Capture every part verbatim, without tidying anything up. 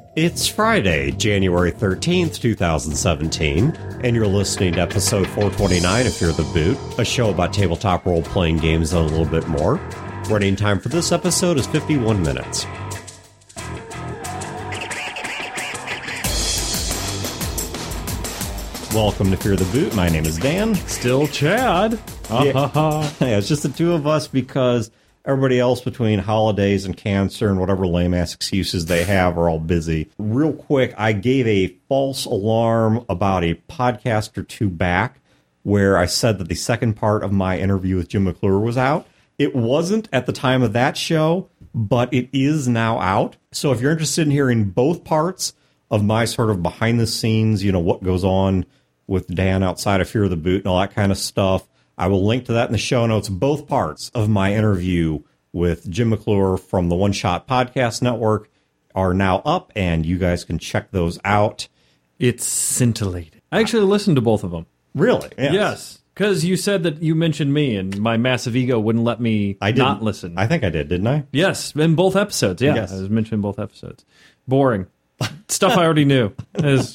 It's Friday, January thirteenth, twenty seventeen, and you're listening to episode four twenty-nine of Fear the Boot, a show about tabletop role-playing games and a little bit more. Running time for this episode is fifty-one minutes. Welcome to Fear the Boot. My name is Dan. Still Chad. Yeah. Yeah, it's just the two of us because everybody else between holidays and cancer and whatever lame-ass excuses they have are all busy. Real quick, I gave a false alarm about a podcast or two back where I said that the second part of my interview with Jim McClure was out. It wasn't at the time of that show, but it is now out. So if you're interested in hearing both parts of my sort of behind-the-scenes, you know, what goes on with Dan outside of Fear the Boot and all that kind of stuff, I will link to that in the show notes. Both parts of my interview with Jim McClure from the One Shot Podcast Network are now up, and you guys can check those out. It's scintillating. I actually listened to both of them. Really? Yes. Because you said that you mentioned me, and my massive ego wouldn't let me I not listen. I think I did, didn't I? Yes, in both episodes. Yeah, Yes. I was mentioned in both episodes. Boring. Stuff I already knew. Is,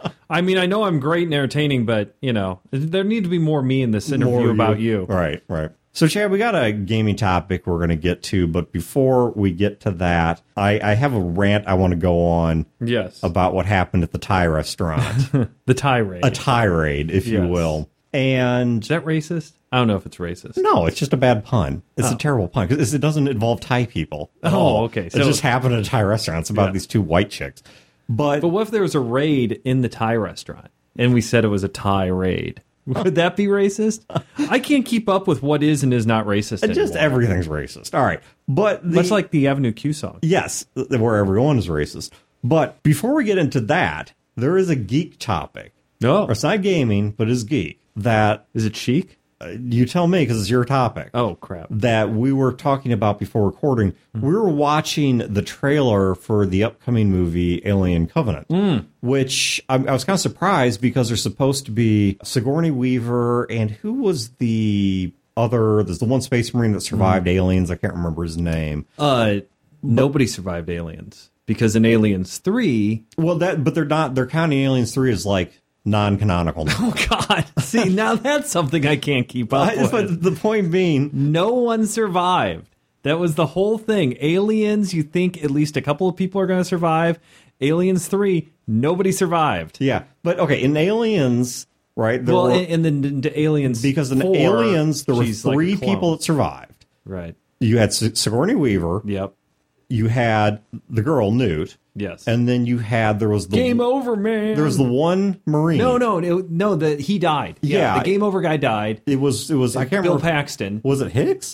I mean, I know I'm great and entertaining, but, you know, there need to be more me in this interview More about you. Right, right. So, Chad, we got a gaming topic we're going to get to, but before we get to that, I, I have a rant I want to go on Yes. about what happened at the Thai restaurant. The tirade. A tirade, if you Yes. will. And Is that racist? I don't know if it's racist. no, it's just a bad pun. It's Oh. a terrible pun because it doesn't involve Thai people. at Oh, all. okay. it So- just happened at a Thai restaurant. It's about Yeah. these two white chicks. But, But what if there was a raid in the Thai restaurant and we said it was a Thai raid? Would that be racist? I can't keep up with what is and is not racist anymore. just everything's racist. All right. But the, Much like the Avenue Q song. yes, where everyone is racist. But before we get into that, there is a geek topic. No. Or it's not gaming, but it's geek. That, Is it chic? uh, you tell me because it's your topic. Oh, crap. That we were talking about before recording. Mm. We were watching the trailer for the upcoming movie Alien Covenant, Mm. which I, I was kind of surprised because there's supposed to be Sigourney Weaver and who was the other? There's the one space marine that survived Mm. Aliens. I can't remember his name. Uh, nobody survived Aliens. Because in Aliens three... Well, that but they're not. They're counting Aliens three as like non-canonical. Oh, God. See, now that's something I can't keep up I- with. but the point being, No one survived. That was the whole thing. Aliens, you think at least a couple of people are going to survive. Aliens three, nobody survived. yeah. But okay, in Aliens, right? There Well, were, and then into Aliens because in four, Aliens there were she's like a three clone. people that survived. Right. You had Si- Sigourney Weaver. Yep. You had the girl Newt, Yes. and then you had there was the Game over, man. there was the one Marine. no, no, it, no. The he died. Yeah, Yeah. the game over guy died. It was it was I can't Bill remember. Paxton. Was it Hicks?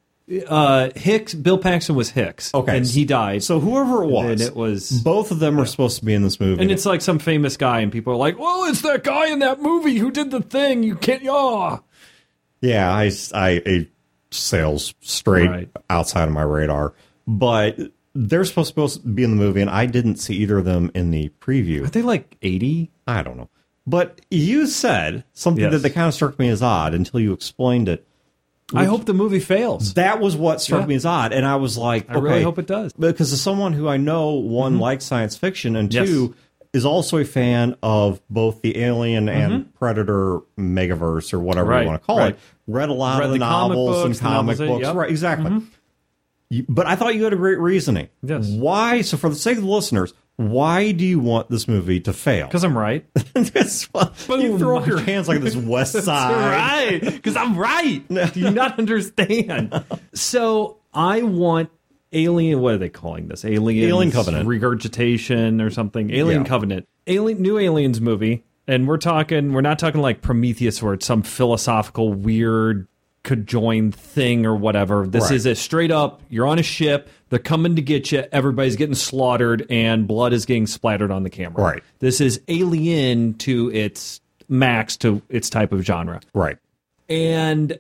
Uh, Hicks. Bill Paxton was Hicks. Okay, and he died. So whoever it was, and it was. both of them were supposed to be in this movie. And it's like some famous guy, and people are like, "Well, it's that guy in that movie who did the thing. You can't." Oh. yeah, I I it sails straight Right. outside of my radar, but they're supposed to be in the movie, and I didn't see either of them in the preview. Are they like eighty? I don't know. But you said something Yes. that, that kind of struck me as odd until you explained it. I hope the movie fails. That was what struck Yeah. me as odd. And I was like, I okay. really hope it does. Because as someone who I know, one, likes science fiction, and Yes. two, is also a fan of both the Alien and Predator megaverse, or whatever Right, you want to call right. it. Read a lot Read of the, the comic novels and books, the comic novels, books. yep. Right, exactly. You- but I thought you had a great reasoning. Yes. Why? So for the sake of the listeners, why do you want this movie to fail? Because I'm right. That's why- you Boom. throw up your hands like this West Side. right. Because I'm right. Do you not understand? So I want Alien. What are they calling this? Alien. Alien Covenant. Regurgitation or something. Alien Yeah. Covenant. Alien. New Aliens movie. And we're talking. We're not talking like Prometheus, where it's some philosophical weird conjoined thing or whatever. This Right. is a straight up. You're on a ship. They're coming to get you. Everybody's getting slaughtered, and blood is getting splattered on the camera. Right. This is Alien to its max, to its type of genre. Right. And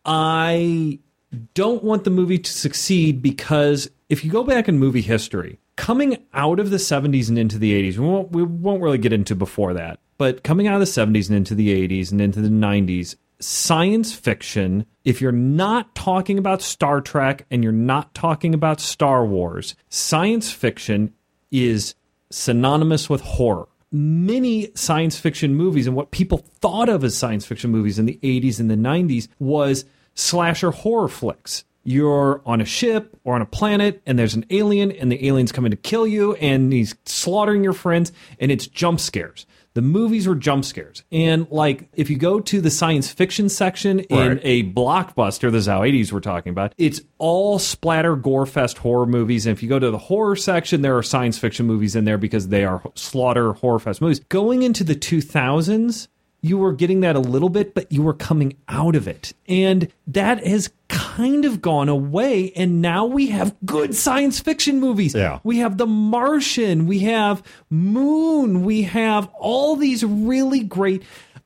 I don't want the movie to succeed because if you go back in movie history, coming out of the seventies and into the eighties, we won't, we won't really get into before that, but coming out of the seventies and into the eighties and into the nineties, science fiction, if you're not talking about Star Trek and you're not talking about Star Wars, science fiction is synonymous with horror. Many science fiction movies and what people thought of as science fiction movies in the eighties and the nineties was slasher horror flicks. You're on a ship or on a planet and there's an alien and the alien's coming to kill you and he's slaughtering your friends and it's jump scares. The movies were jump scares. And like if you go to the science fiction section in Right. a blockbuster, this is how eighties we're talking about, it's all splatter gore fest horror movies. And if you go to the horror section, there are science fiction movies in there because they are slaughter horror fest movies. Going into the two thousands, you were getting that a little bit, but you were coming out of it. And that has kind of gone away. And now we have good science fiction movies. Yeah. We have The Martian. We have Moon. We have all these really great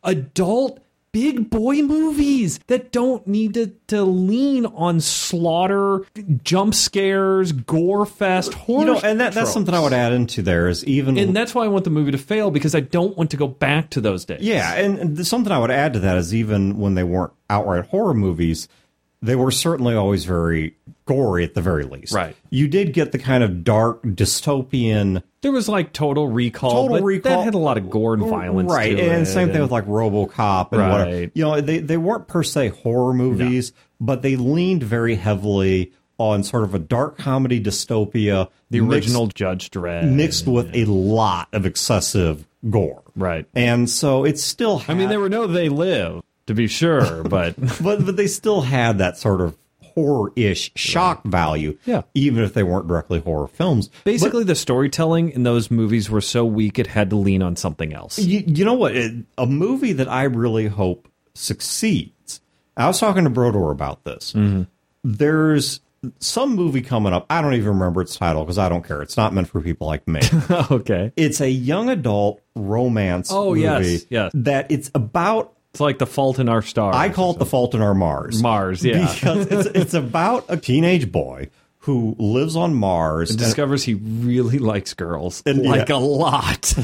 adult big boy movies that don't need to, to lean on slaughter, jump scares, gore fest, horror. You know, and that, that's tropes. something I would add into there is even... And that's why I want the movie to fail, because I don't want to go back to those days. Yeah, and, and something I would add to that is even when they weren't outright horror movies, they were certainly always very gory at the very least. Right. You did get the kind of dark, dystopian... There was like Total Recall, Total but Recall. that had a lot of gore and violence Right, to and it, same thing and- with like RoboCop and Right. whatever. You know, they, they weren't per se horror movies, but they leaned very heavily on sort of a dark comedy dystopia. the mixed- original Judge Dredd. Mixed with a lot of excessive gore. Right. And so it's still... I mean, there were no They Live, to be sure, but... but but they still had that sort of horror-ish shock value, Yeah. even if they weren't directly horror films. Basically, the storytelling in those movies were so weak, it had to lean on something else. But you, you know what? It, a movie that I really hope succeeds. I was talking to Brodor about this. Mm-hmm. There's some movie coming up. I don't even remember its title because I don't care. It's not meant for people like me. Okay. It's a young adult romance Oh, movie yes, yes. that it's about... It's like The Fault in Our Stars. I call it The Fault in Our Mars. Mars, yeah. Because it's, it's about a teenage boy who lives on Mars. And and- discovers he really likes girls. And- like yeah. a lot.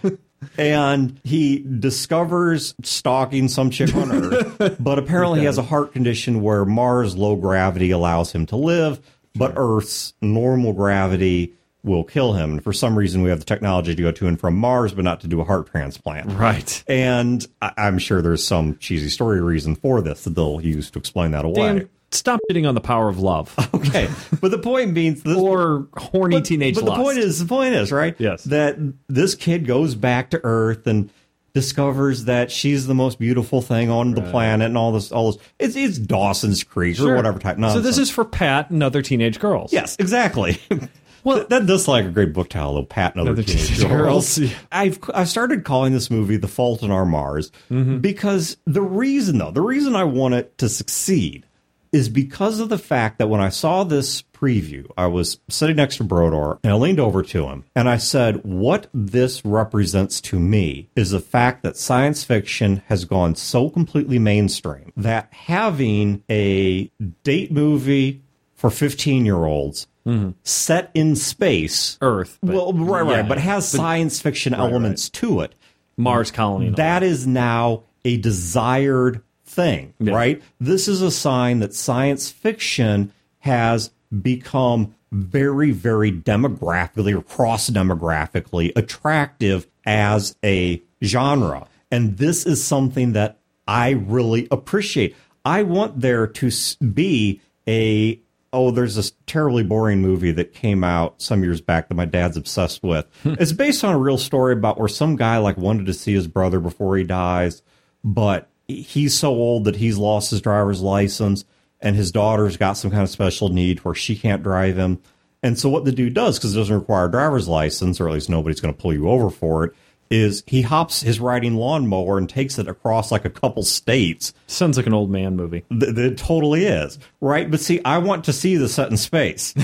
And he discovers stalking some chick on Earth, but apparently he has a heart condition where Mars' low gravity allows him to live, but Earth's normal gravity will kill him. And for some reason, we have the technology to go to and from Mars, but not to do a heart transplant. Right. And I- I'm sure there's some cheesy story reason for this that they'll use to explain that away. Dan, stop hitting on the power of love. Okay, but the point being, this Or horny but, teenage But lust. the point is, the point is, right? Yes. That this kid goes back to Earth and discovers that she's the most beautiful thing on the planet, and all this, all this. It's it's Dawson's Creek Sure. or whatever type So nonsense. this is for Pat and other teenage girls. yes, exactly. Well- Well, that does sound like a great book title, though. Pat and Other Other Teenage, Teenage Girls. Girls. I've I've started calling this movie "The Fault in Our Mars" because the reason, though, the reason I want it to succeed is because of the fact that when I saw this preview, I was sitting next to Brodor and I leaned over to him and I said, "What this represents to me is the fact that science fiction has gone so completely mainstream that having a date movie for fifteen-year-olds." Mm-hmm. Set in space, Earth. but- well, right, right, yeah, but has science fiction elements to it. Mars colony. and all That is now a desired thing, Yeah. right? This is a sign that science fiction has become very, very demographically or cross demographically attractive as a genre. And this is something that I really appreciate. I want there to s- be a oh, there's this terribly boring movie that came out some years back that my dad's obsessed with. It's based on a real story about where some guy like wanted to see his brother before he dies, but he's so old that he's lost his driver's license, and his daughter's got some kind of special need where she can't drive him. And so what the dude does, because it doesn't require a driver's license, or at least nobody's going to pull you over for it, is he hops his riding lawnmower and takes it across like a couple states. Sounds like an old man movie. Th- It totally is, right? But see, I want to see the set in space.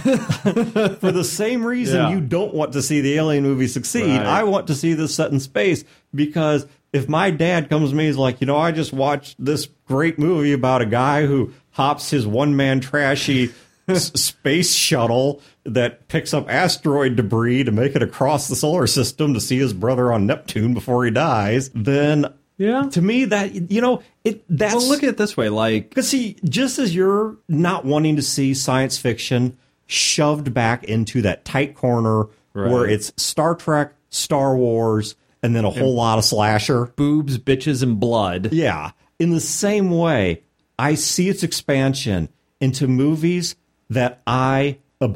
For the same reason Yeah. you don't want to see the Alien movie succeed, Right. I want to see this set in space, because if my dad comes to me, he's like, you know, I just watched this great movie about a guy who hops his one-man trashy s- space shuttle that picks up asteroid debris to make it across the solar system to see his brother on Neptune before he dies, then Yeah. to me that, you know, it that's Well, look at it this way. Like, because see, just as you're not wanting to see science fiction shoved back into that tight corner Right. where it's Star Trek, Star Wars, and then a whole lot of slasher. Boobs, bitches, and blood. Yeah. In the same way, I see its expansion into movies that I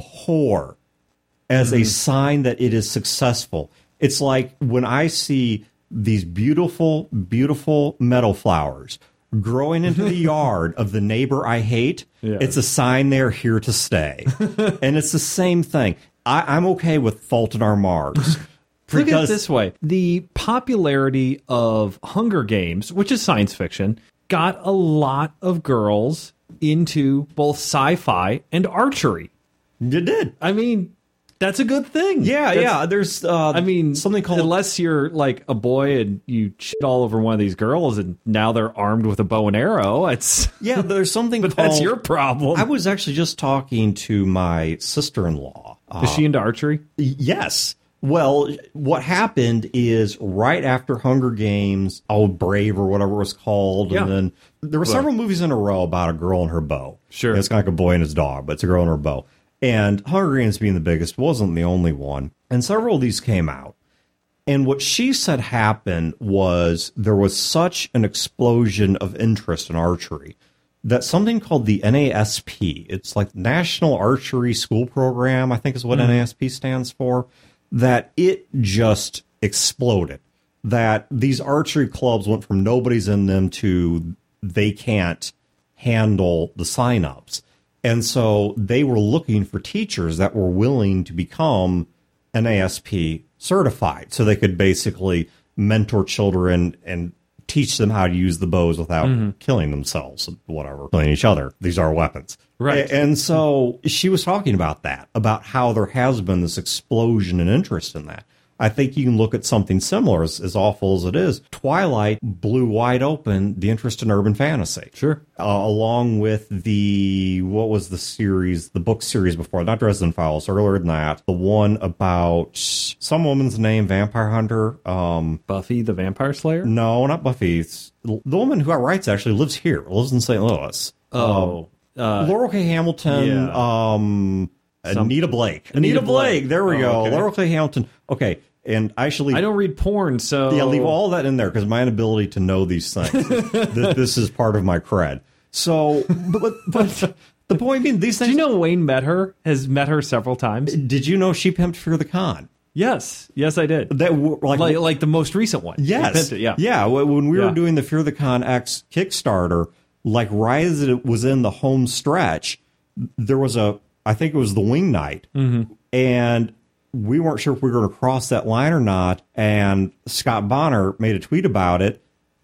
abhor as Mm-hmm. a sign that it is successful. It's like when I see these beautiful, beautiful meadow flowers growing into the yard of the neighbor I hate, Yes. it's a sign they're here to stay. And it's the same thing. I, I'm okay with Fault in Our Stars. Look at it this way. The popularity of Hunger Games, which is science fiction, got a lot of girls into both sci-fi and archery. You did. I mean, that's a good thing. Yeah, That's- yeah. There's, uh, I mean, something called unless you're like a boy and you shit all over one of these girls and now they're armed with a bow and arrow, it's yeah. There's something but called. that's your problem. I was actually just talking to my sister-in-law. Uh, Is she into archery? yes. Well, what happened is right after Hunger Games, Oh Brave or whatever it was called, Yeah. and then there were several movies in a row about a girl and her bow. Sure. It's kind of like a boy and his dog, but it's a girl and her bow. And Hunger Games being the biggest wasn't the only one. And several of these came out. And what she said happened was there was such an explosion of interest in archery that something called the N A S P, it's like National Archery School Program, I think is what Mm-hmm. N A S P stands for, that it just exploded. That these archery clubs went from nobody's in them to they can't handle the signups. And so they were looking for teachers that were willing to become N A S P certified so they could basically mentor children and teach them how to use the bows without Mm-hmm. killing themselves, whatever, killing each other. These are weapons. Right. A- And so she was talking about that, about how there has been this explosion in interest in that. I think you can look at something similar, as, as awful as it is. Twilight blew wide open the interest in urban fantasy. Sure. Uh, along with the, what was the series, the book series before, not Dresden Files, earlier than that, the one about some woman's name, Vampire Hunter. Um, Buffy the Vampire Slayer? no, not Buffy. It's, the woman who writes actually lives here, lives in Saint Louis. Oh. Uh, Laurel K. Hamilton, yeah. um, Some- Anita Blake. Anita Anita, Blake. Blake. There we Oh, go. okay. Laurel K. Hamilton. Okay. And actually, I don't read porn, so... yeah, leave all that in there because my inability to know these things. this, this is part of my cred. So, but, but the point being, these Do things. you know Wayne met her, has met her several times? Did you know she pimped Fear the Con? Yes. Yes, I did. That w- like, Like, like the most recent one. yes, You pimped it, yeah. yeah. wh- When we Yeah. were doing the Fear the Con X Kickstarter, like right as it was in the home stretch, there was a, I think it was the wing night, Mm-hmm. and we weren't sure if we were going to cross that line or not. And Scott Bonner made a tweet about it,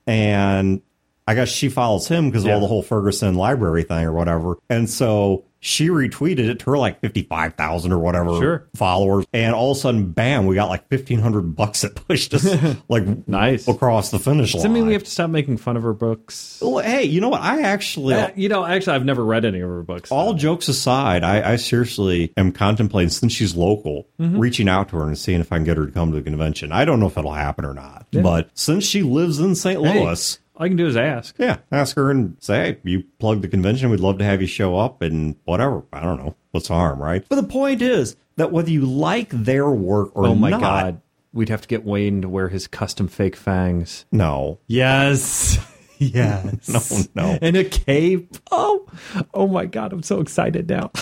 and I guess she follows him because of Yeah. all the whole Ferguson library thing or whatever. And so she retweeted it to her like fifty-five thousand or whatever Sure. followers. And all of a sudden, bam, we got like fifteen hundred bucks that pushed us like Nice. across the finish line. Does that mean we have to stop making fun of her books? Well, hey, you know what? I actually, Uh, you know, actually, I've never read any of her books. all jokes aside, I, I seriously am contemplating, since she's local, Mm-hmm. reaching out to her and seeing if I can get her to come to the convention. I don't know if it'll happen or not, but since she lives in Saint Hey, Louis, all I can do is ask. yeah, ask her and say, hey, you plug the convention. We'd love to have you show up and whatever. I don't know. What's the harm, right? But the point is that whether you like their work or Oh my not, god. We'd have to get Wayne to wear his custom fake fangs. no, Yes. Yes. no, no. And a cape. Oh. Oh my god, I'm so excited now.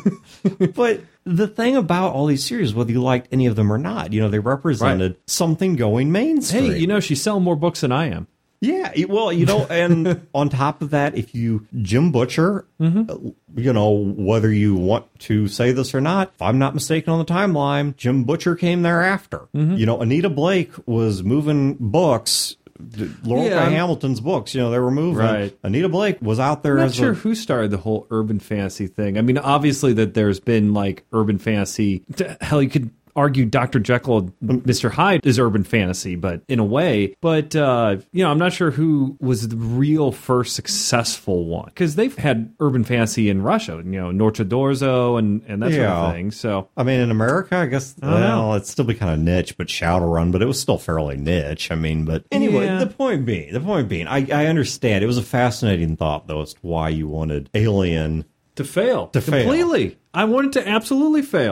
But the thing about all these series, whether you liked any of them or not, you know, they represented something going mainstream. Hey, you know, she's selling more books than I am. Yeah, it- well, you know, and on top of that, if you Jim Butcher, Mm-hmm. uh, you know, whether you want to say this or not, if I'm not mistaken on the timeline, Jim Butcher came thereafter. Mm-hmm. You know, Anita Blake was moving books. d- Laurel Yeah. K. Hamilton's books, you know, they were moving. Right. Anita Blake was out there I'm not as sure a, who started the whole urban fantasy thing. I mean, obviously that there's been like urban fantasy. Hell, you could argue Doctor Jekyll and Mister Hyde is urban fantasy, but in a way. But, uh, you know, I'm not sure who was the real first successful one. Because they've had urban fantasy in Russia, you know, Norte d'Orzo and, and that sort Yeah. of thing. So, I mean, in America, I guess, don't know. well, it'd still be kind of niche, but Shadowrun, but it was still fairly niche. I mean, but anyway, Yeah. the point being, the point being, I, I understand. It was a fascinating thought, though, as to why you wanted Alien. to fail. To fail. completely. I wanted to absolutely fail.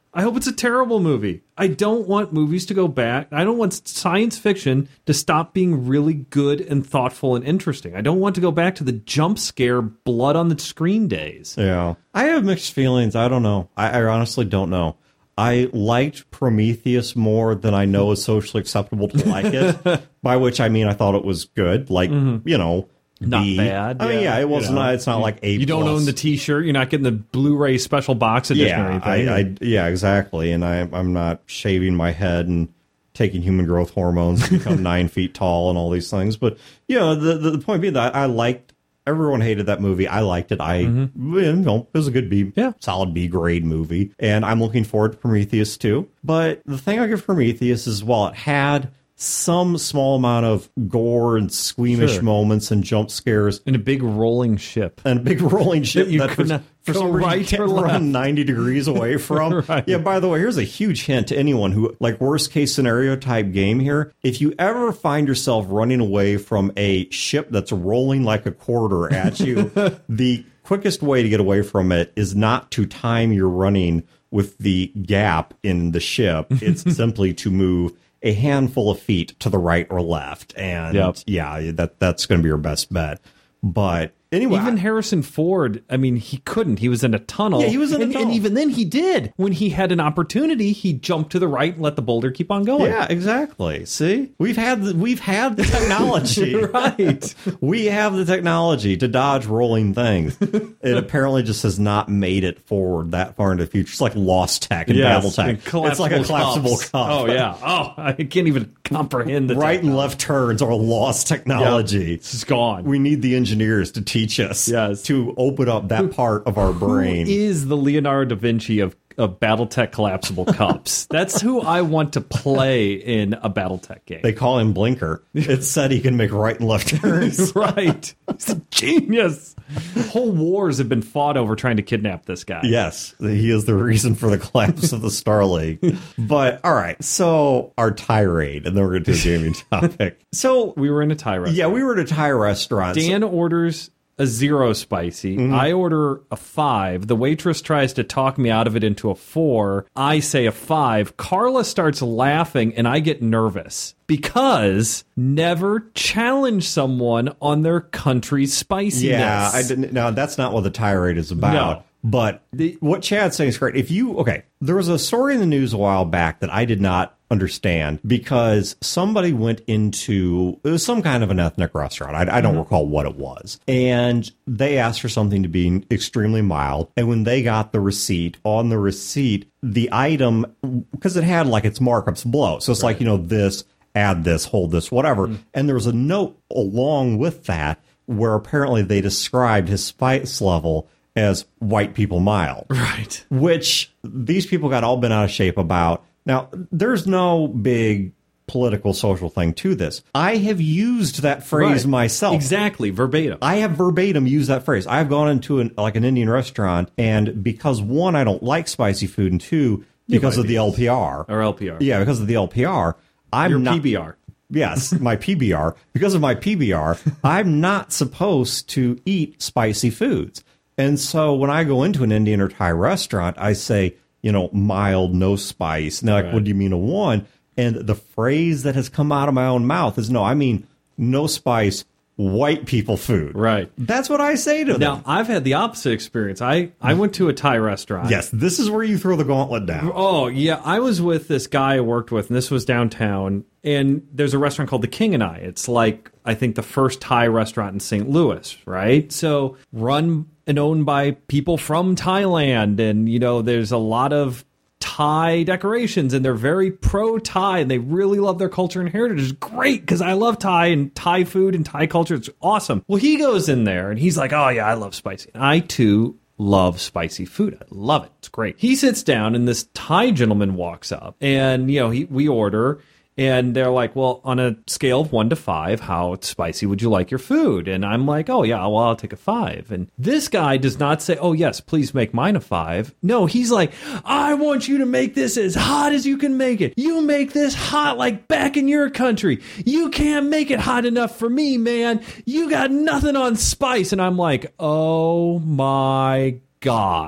I hope it's a terrible movie. I don't want movies to go back. I don't want science fiction to stop being really good and thoughtful and interesting. I don't want to go back to the jump scare, blood on the screen days. Yeah. I have mixed feelings. I don't know. I, I honestly don't know. I liked Prometheus more than I know is socially acceptable to like it, by which I mean I thought it was good. Like, mm-hmm. you know, Not B. bad. I mean, yeah, it wasn't. You know, it's not like A. You don't plus. own the T-shirt. You're not getting the Blu-ray special box edition yeah, or anything. I, I, yeah, exactly. And I, I'm not shaving my head and taking human growth hormones to become nine feet tall and all these things. But you know, the the, the point being that I, I liked. Everyone hated that movie. I liked it. I, mm-hmm. you know, it was a good B, yeah. solid B grade movie, and I'm looking forward to Prometheus too. But the thing I give Prometheus is, while it had some small amount of gore and squeamish sure. moments and jump scares, and a big rolling ship, and a big rolling ship that you that could for, not for some reason right you can't or run left. ninety degrees away from. Right. Yeah. By the way, here's a huge hint to anyone who like worst case scenario type game here. If you ever find yourself running away from a ship that's rolling like a quarter at you, the quickest way to get away from it is not to time your running with the gap in the ship. It's simply to move a handful of feet to the right or left. And yep. yeah, that that's going to be your best bet. But anyway, even Harrison Ford, I mean, he couldn't. He was in a tunnel. Yeah, he was in a and, tunnel. And even then he did. When he had an opportunity, he jumped to the right and let the boulder keep on going. Yeah, exactly. See? We've had the, we've had the technology. Right. We have the technology to dodge rolling things. It apparently just has not made it forward that far into the future. It's like Lost Tech and Yes, Battletech. and It's like a collapsible cups. cup. Oh, yeah. Oh, I can't even comprehend the Right and technology. left turns are lost technology. It's gone. We need the engineers to teach us Yes. to open up that part of our brain. Who is the Leonardo da Vinci of, of Battletech collapsible cups? That's who I want to play in a Battletech game. They call him Blinker. It said he can make right and left turns. Right. He's a genius. Whole wars have been fought over trying to kidnap this guy. Yes, he is the reason for the collapse of the Star League. But, all right, so our tirade, and then we're going to do a gaming topic. So, We were in a Thai restaurant. yeah, we were at a Thai restaurant. Dan orders a zero spicy. Mm-hmm. I order a five. The waitress tries to talk me out of it into a four. I say a five. Carla starts laughing, and I get nervous because never challenge someone on their country's spiciness. Yeah, I didn't. No, that's not what the tirade is about. No. But the, what Chad's saying is correct. If you, okay, there was a story in the news a while back that I did not understand because somebody went into, it was some kind of an ethnic restaurant. I, I don't mm-hmm. recall what it was. And they asked for something to be extremely mild. And when they got the receipt, on the receipt, the item, because it had like its markups below. So it's right. like, you know, this, add this, hold this, whatever. Mm-hmm. And there was a note along with that where apparently they described his spice level as white people mild. Right. Which these people got all bent out of shape about. Now, there's no big political social thing to this. I have used that phrase right. myself. Exactly, verbatim. I have verbatim used that phrase. I've gone into an, like an Indian restaurant, and because one, I don't like spicy food, and two, because of the L P R. Or L P R. Yeah, because of the L P R. I'm Your not, P B R. Yes, my P B R. Because of my P B R, I'm not supposed to eat spicy foods. And so when I go into an Indian or Thai restaurant, I say, you know, mild, no spice. And they're like, right. what do you mean a one? And the phrase that has come out of my own mouth is, no, I mean no spice, white people food. Right. That's what I say to them. Now, I've had the opposite experience. I, I went to a Thai restaurant. Yes, this is where you throw the gauntlet down. Oh, yeah. I was with this guy I worked with, and this was downtown. And there's a restaurant called The King and I. It's like, I think, the first Thai restaurant in Saint Louis, right? So run and owned by people from Thailand. And, you know, there's a lot of Thai decorations, and they're very pro-Thai, and they really love their culture and heritage. It's great, because I love Thai and Thai food and Thai culture. It's awesome. Well, he goes in there, and he's like, oh, yeah, I love spicy. And I, too, love spicy food. I love it. It's great. He sits down, and this Thai gentleman walks up, and, you know, he, we order, and they're like, well, on a scale of one to five, how spicy would you like your food? And I'm like, oh, yeah, well, I'll take a five. And this guy does not say, oh, yes, please make mine a five. No, he's like, I want you to make this as hot as you can make it. You make this hot like back in your country. You can't make it hot enough for me, man. You got nothing on spice. And I'm like, oh, my God.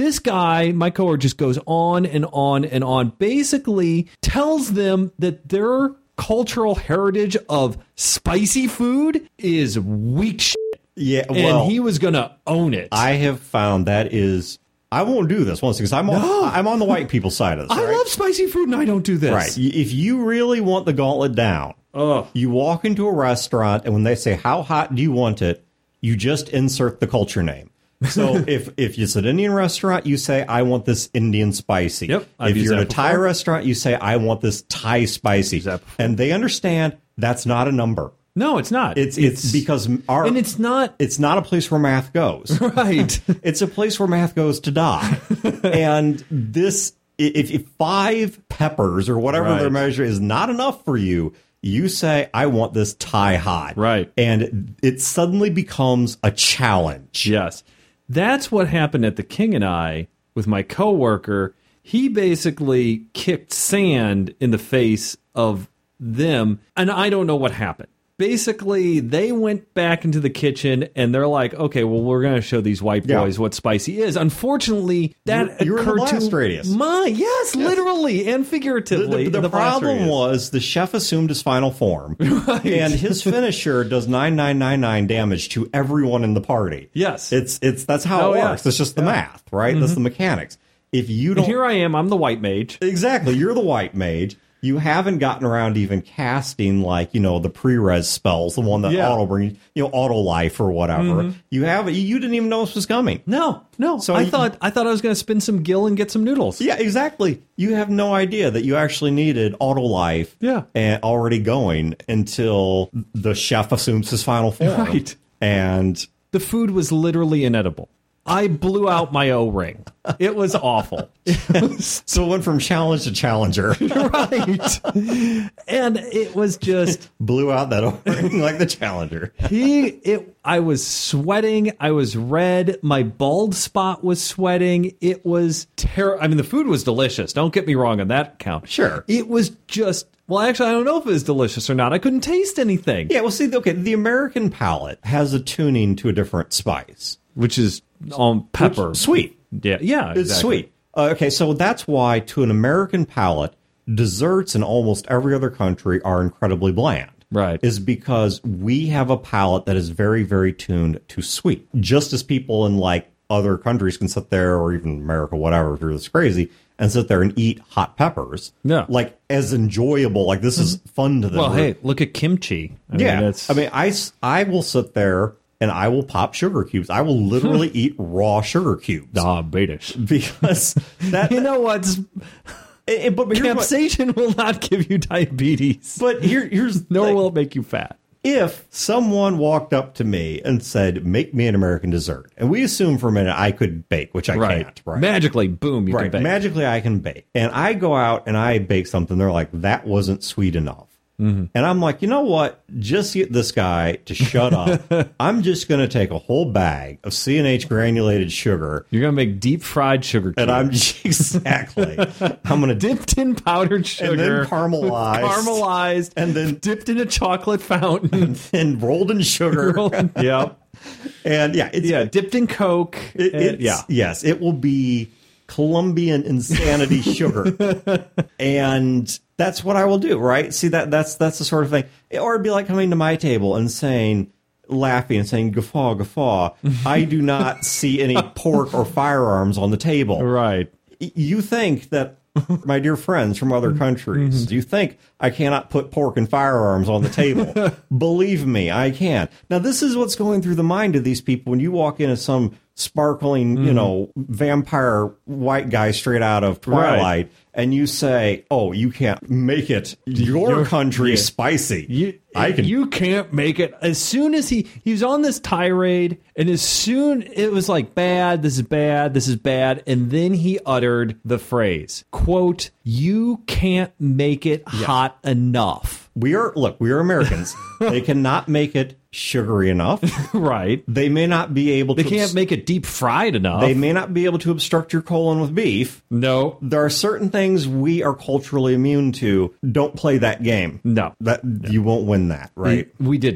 This guy, my coworker, just goes on and on and on, basically tells them that their cultural heritage of spicy food is weak shit. Yeah, well, and he was going to own it. I have found that is... I won't do this once because I'm on, No. I'm on the white people's side of this. I right? love spicy food and I don't do this. Right. If you really want the gauntlet down, Ugh. you walk into a restaurant and when they say, how hot do you want it? You just insert the culture name. So if, if it's an Indian restaurant, you say, I want this Indian spicy. Yep, I've if used you're in a that Thai before. restaurant, you say, I want this Thai spicy. that before. And they understand that's not a number. No, it's not. It's it's, because our and it's not it's not a place where math goes. right. It's a place where math goes to die. And this, if, if five peppers or whatever Right. their measure is not enough for you, you say, I want this Thai hot. Right. And it suddenly becomes a challenge. Yes. That's what happened at the King and I with my coworker. He basically kicked sand in the face of them, and I don't know what happened. Basically, they went back into the kitchen and they're like, okay, well, we're going to show these white Yeah. boys what spicy is. Unfortunately, that You're- you're in the occurred blast to radius. my, yes, literally and The, figuratively. the- the in blast problem radius. was the chef assumed his final form, and his finisher does nine nine nine nine damage to everyone in the party. Yes. it's it's that's how Oh, it yeah. works. It's just the math, right? That's the mechanics. If you And don't, here I am, I'm the white mage. exactly, you're the white mage. You haven't gotten around to even casting, like, you know, the pre-res spells, the one that Yeah. auto brings, you know, auto life or whatever. You have you didn't even know this was coming. No, no. So I you- thought I thought I was going to spin some gill and get some noodles. Yeah, exactly. You have no idea that you actually needed auto life Yeah. and already going until the chef assumes his final form. Right. And The food was literally inedible. I blew out my O-ring. It was awful. It was so it went from challenge to challenger. right. And it was just Blew out that O-ring like the challenger. he it I was sweating, I was red, my bald spot was sweating. It was terrible. I mean, the food was delicious. Don't get me wrong on that count. Sure. It was just well, actually, I don't know if it was delicious or not. I couldn't taste anything. Yeah, well, see, okay, the American palate has a tuning to a different spice. Which is um pepper. Sweet. Yeah, yeah, It's exactly. sweet. Uh, okay, so that's why, to an American palate, desserts in almost every other country are incredibly bland. Right. Is because we have a palate that is very, very tuned to sweet. Just as people in, like, other countries can sit there, or even America, whatever, if you're this crazy, and sit there and eat hot peppers. Yeah. Like, as enjoyable. Like, this is fun to them. Well, hey, look at kimchi. I yeah. mean, that's, I mean, I, s- I will sit there and I will pop sugar cubes. I will literally eat raw sugar cubes. diabetes. Because that... You know what's Eh, but but here's what, capsaicin will not give you diabetes, but here, here's the nor thing. will it make you fat. If someone walked up to me and said, make me an American dessert, and we assume for a minute I could bake, which I Right. can't, right? Magically, boom, you right. can bake. Magically, I can bake. And I go out and I bake something, they're like, that wasn't sweet enough. Mm-hmm. And I'm like, you know what? Just get this guy to shut up. I'm just going to take a whole bag of C and H granulated sugar, You're gonna make deep fried sugar cubes. and I'm exactly, I'm going to dip dipped in powdered sugar, and then caramelized, caramelized, and then dipped in a chocolate fountain. and rolled in sugar. Yep. And yeah, it's, Yeah, dipped in Coke. It, and- it's, yeah. Yes, it will be Colombian insanity sugar. And that's what I will do, right? See, that that's that's the sort of thing. Or it'd be like coming to my table and saying, laughing and saying, guffaw, guffaw, I do not see any pork or firearms on the table. Right. Y- You think that, my dear friends from other countries, do you think I cannot put pork and firearms on the table? Believe me, I can. Now, this is what's going through the mind of these people when you walk into some sparkling, you know, vampire white guy straight out of Twilight, Right. and you say, "Oh, you can't make it your Your- country yeah. spicy." You, I can. You can't make it. As soon as he he was on this tirade, and as soon it was like bad, this is bad, this is bad, and then he uttered the phrase, "quote You can't make it hot enough." we are look. We are Americans. They cannot make it sugary enough. Right? They may not be able They to. can't obst- make it deep fried enough. They may not be able to obstruct your colon with beef. no, There are certain things we are culturally immune to. Don't play that game. no, That you won't win that, right? we, we didn't.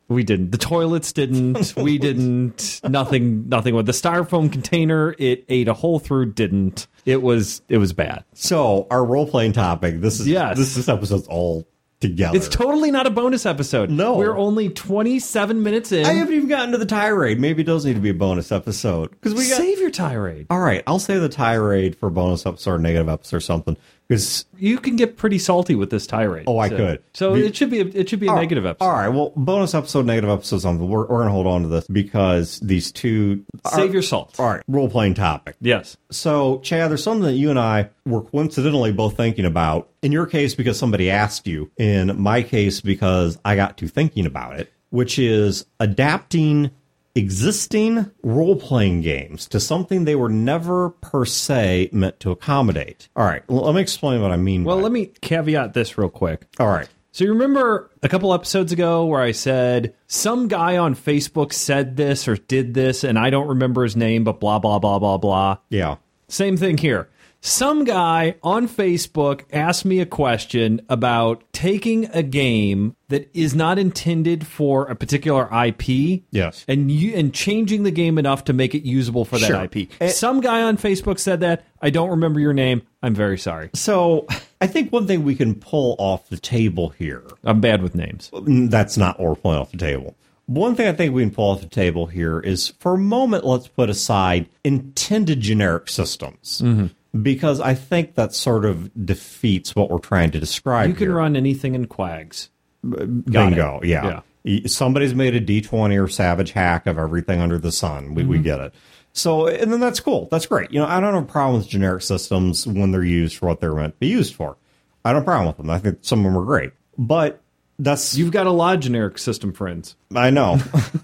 We didn't. The toilets didn't. We didn't. Nothing. Nothing with the styrofoam container. It ate a hole through. Didn't. It was. It was bad. So our role playing topic. This is. Yes. This this episode's all together. It's totally not a bonus episode. No. We're only twenty-seven minutes in. I haven't even gotten to the tirade. Maybe it does need to be a bonus episode because we got. Save your tirade. All right, I'll save the tirade for a bonus episode, or negative episode, or something. Because you can get pretty salty with this tirade. Oh, I so, could. So Be, it should be a, it should be a all, negative episode. All right. Well, bonus episode, negative episode, something. We're, we're going to hold on to this because these two. Save are, your salt. All right. Role playing topic. Yes. So, Chad, there's something that you and I were coincidentally both thinking about. In your case, because somebody asked you. In my case, because I got to thinking about it, which is adapting existing role-playing games to something they were never per se meant to accommodate. All right, well, let me explain what I mean. Well, by let me caveat this real quick. All right. So you remember a couple episodes ago where I said some guy on Facebook said this or did this, and I don't remember his name, but blah, blah, blah, blah, blah. Yeah. Same thing here. Some guy on Facebook asked me a question about taking a game that is not intended for a particular I P, yes, and you, and changing the game enough to make it usable for that sure. I P. And some guy on Facebook said that. I don't remember your name. I'm very sorry. So I think one thing we can pull off the table here. I'm bad with names. That's not what we're pulling off the table. One thing I think we can pull off the table here is, for a moment, let's put aside intended generic systems. Mm-hmm. Because I think that sort of defeats what we're trying to describe. You can here. run anything in Quags. Bingo, yeah. yeah. Somebody's made a D twenty or Savage hack of everything under the sun. We, mm-hmm. we get it. So, and then that's cool. That's great. You know, I don't have a problem with generic systems when they're used for what they're meant to be used for. I don't have a problem with them. I think some of them are great. But that's... You've got a lot of generic system friends. I know.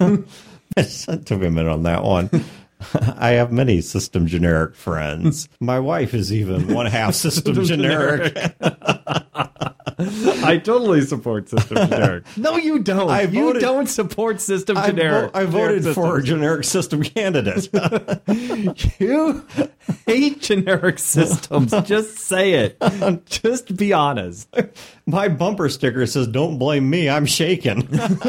It took me a minute on that one. I have many system generic friends. My wife is even one half system generic. I totally support system generic. No, you don't. I you voted, don't support system I generic. Vo- I voted generic for a generic system candidate. You hate generic systems. Just say it. Just be honest. My bumper sticker says, "Don't blame me, I'm shaking."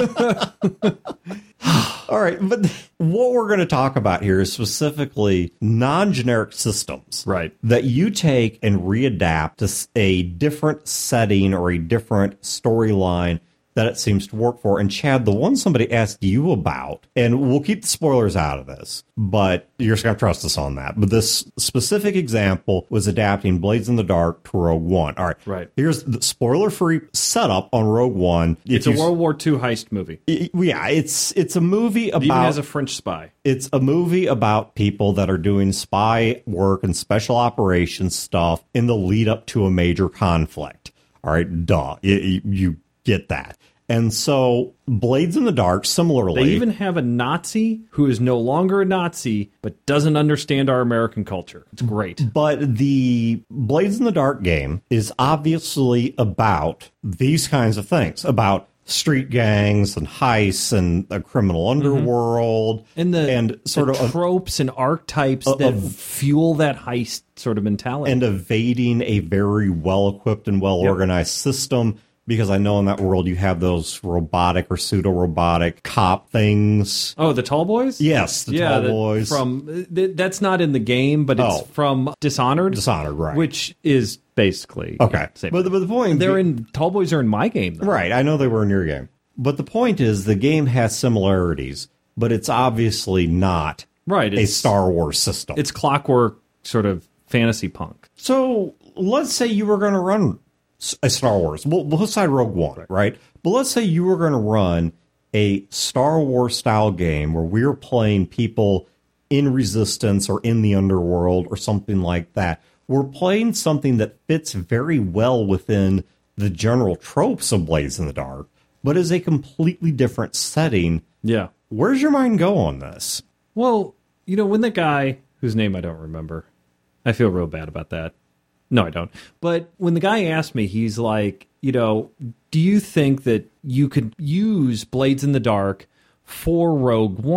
All right, but what we're going to talk about here is specifically non-generic systems, right? That you take and readapt to a different setting or a different storyline that it seems to work for. And Chad, the one somebody asked you about, and we'll keep the spoilers out of this, but you're just going to trust us on that. But this specific example was adapting Blades in the Dark to Rogue One. All right. Right. Here's the spoiler-free setup on Rogue One. It's a World War Two heist movie. Yeah, it's it's a movie about... It even has a French spy. It's a movie about people that are doing spy work and special operations stuff in the lead up to a major conflict. All right, duh. You, you get that. And so Blades in the Dark, similarly... They even have a Nazi who is no longer a Nazi, but doesn't understand our American culture. It's great. But the Blades in the Dark game is obviously about these kinds of things, about street gangs and heists and a criminal underworld. Mm-hmm. And the, and sort the of tropes and archetypes uh, that uh, fuel that heist sort of mentality. And evading a very well-equipped and well-organized yep. system. Because I know in that world you have those robotic or pseudo-robotic cop things. Oh, the Tall Boys? Yes, the yeah, Tall the, Boys. From that's not in the game, but it's oh. from Dishonored. Dishonored, right? Which is basically okay. Yeah, but, the, but the point they're in Tall Boys are in my game, though. Right? I know they were in your game, but the point is the game has similarities, but it's obviously not right. a Star Wars system. It's clockwork, sort of fantasy punk. So let's say you were going to run a Star Wars. We'll, we'll decide Rogue One, right. right? But let's say you were going to run a Star Wars style game where we were playing people in Resistance or in the underworld or something like that. We're playing something that fits very well within the general tropes of Blades in the Dark, but is a completely different setting. Yeah. Where's your mind go on this? Well, you know, when that guy, whose name I don't remember, I feel real bad about that. No, I don't. But when the guy asked me, he's like, you know, do you think that you could use Blades in the Dark for Rogue One?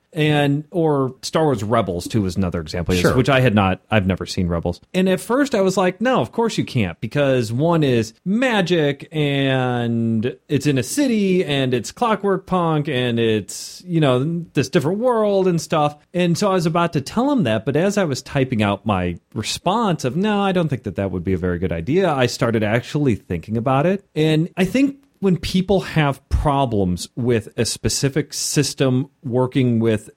And or Star Wars Rebels too was another example, Sure. which I had not. I've never seen Rebels. And at first I was like, no, of course you can't, because one is magic and it's in a city and it's clockwork punk and it's, you know, this different world and stuff. And so I was about to tell him that, but as I was typing out my response of no, I don't think that that would be a very good idea, I started actually thinking about it. And I think when people have problems with a specific system working with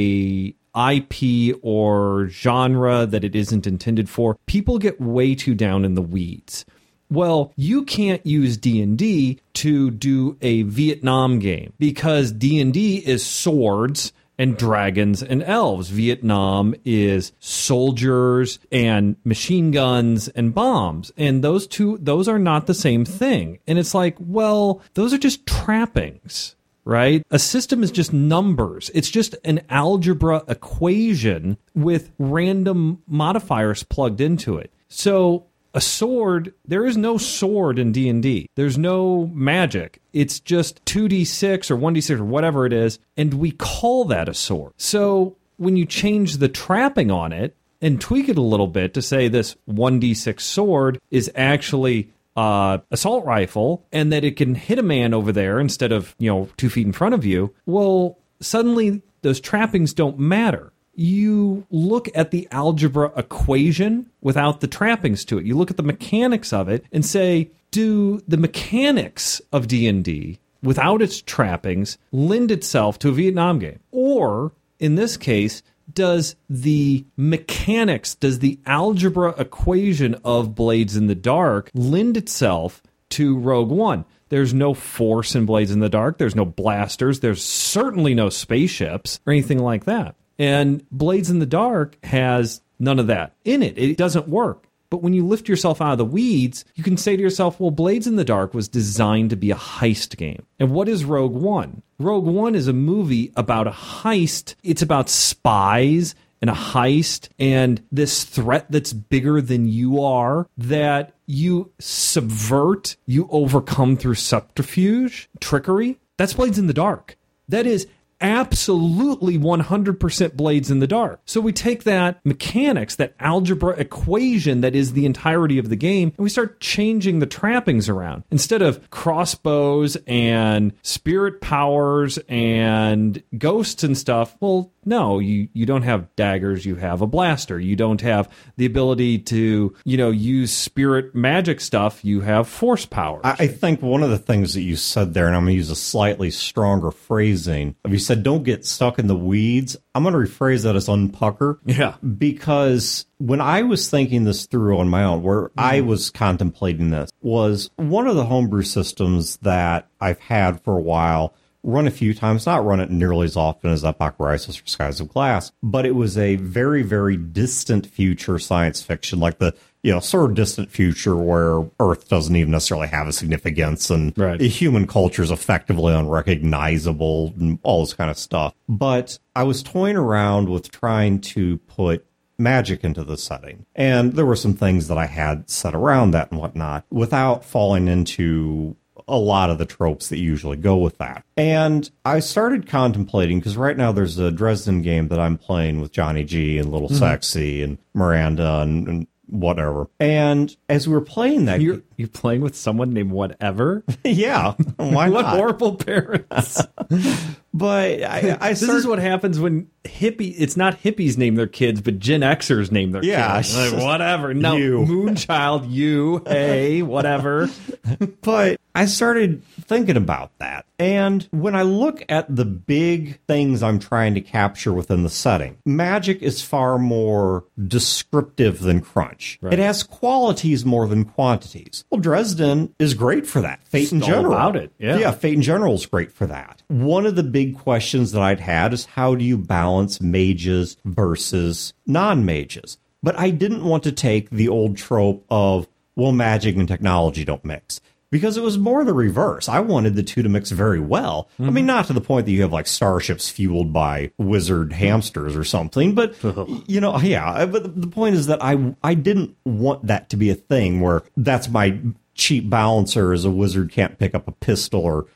a I P or genre that it isn't intended for, people get way too down in the weeds. Well, you can't use D and D to do a Vietnam game because D and D is swords and dragons and elves. Vietnam is soldiers and machine guns and bombs. And those two, those are not the same thing. And it's like, well, those are just trappings, right? A system is just numbers. It's just an algebra equation with random modifiers plugged into it. So a sword, there is no sword in D and D. There's no magic. It's just two d six or one d six or whatever it is, and we call that a sword. So when you change the trapping on it and tweak it a little bit to say this one d six sword is actually uh, assault rifle and that it can hit a man over there instead of, you know, two feet in front of you, well, suddenly those trappings don't matter. You look at the algebra equation without the trappings to it. You look at the mechanics of it and say, do the mechanics of D and D without its trappings lend itself to a Vietnam game? Or, in this case, does the mechanics, does the algebra equation of Blades in the Dark lend itself to Rogue One? There's no force in Blades in the Dark. There's no blasters. There's certainly no spaceships or anything like that. And Blades in the Dark has none of that in it. It doesn't work. But when you lift yourself out of the weeds, you can say to yourself, well, Blades in the Dark was designed to be a heist game. And what is Rogue One? Rogue One is a movie about a heist. It's about spies and a heist and this threat that's bigger than you are, that you subvert, you overcome through subterfuge, trickery. That's Blades in the Dark. That is absolutely one hundred percent Blades in the Dark. So we take that mechanics, that algebra equation that is the entirety of the game, and we start changing the trappings around. Instead of crossbows and spirit powers and ghosts and stuff, well, no, you, you don't have daggers, you have a blaster. You don't have the ability to, you know, use spirit magic stuff, you have force powers. I, I think one of the things that you said there, and I'm going to use a slightly stronger phrasing, if you said don't get stuck in the weeds, I'm going to rephrase that as unpucker. Yeah. Because when I was thinking this through on my own, where mm-hmm. I was contemplating this, was one of the homebrew systems that I've had for a while, run a few times, not run it nearly as often as Epoch Rises or Skies of Glass, but it was a very, very distant future science fiction, like the, you know, sort of distant future where Earth doesn't even necessarily have a significance and right. human culture is effectively unrecognizable and all this kind of stuff. But I was toying around with trying to put magic into the setting. And there were some things that I had set around that and whatnot without falling into a lot of the tropes that usually go with that. And I started contemplating, because right now there's a Dresden game that I'm playing with Johnny G and Little mm-hmm. Sexy and Miranda and, and whatever. And as we were playing that... You're, you're playing with someone named whatever? Yeah. Why what not? What horrible parents. But I, I This start, is what happens when hippie... It's not hippies name their kids, but Gen Xers name their yeah, kids. Like, whatever. No, you. Moonchild, you, hey, whatever. But I started thinking about that. And when I look at the big things I'm trying to capture within the setting, magic is far more descriptive than crunch. Right. It has qualities more than quantities. Well, Dresden is great for that. Fate in all general. about it, yeah. Yeah, Fate in general is great for that. One of the big questions that I'd had is how do you balance mages versus non-mages? But I didn't want to take the old trope of, well, magic and technology don't mix. Because it was more the reverse. I wanted the two to mix very well. Mm-hmm. I mean, not to the point that you have like starships fueled by wizard hamsters or something, but you know, yeah. But the point is that I I didn't want that to be a thing where that's my cheap balancer as a wizard can't pick up a pistol or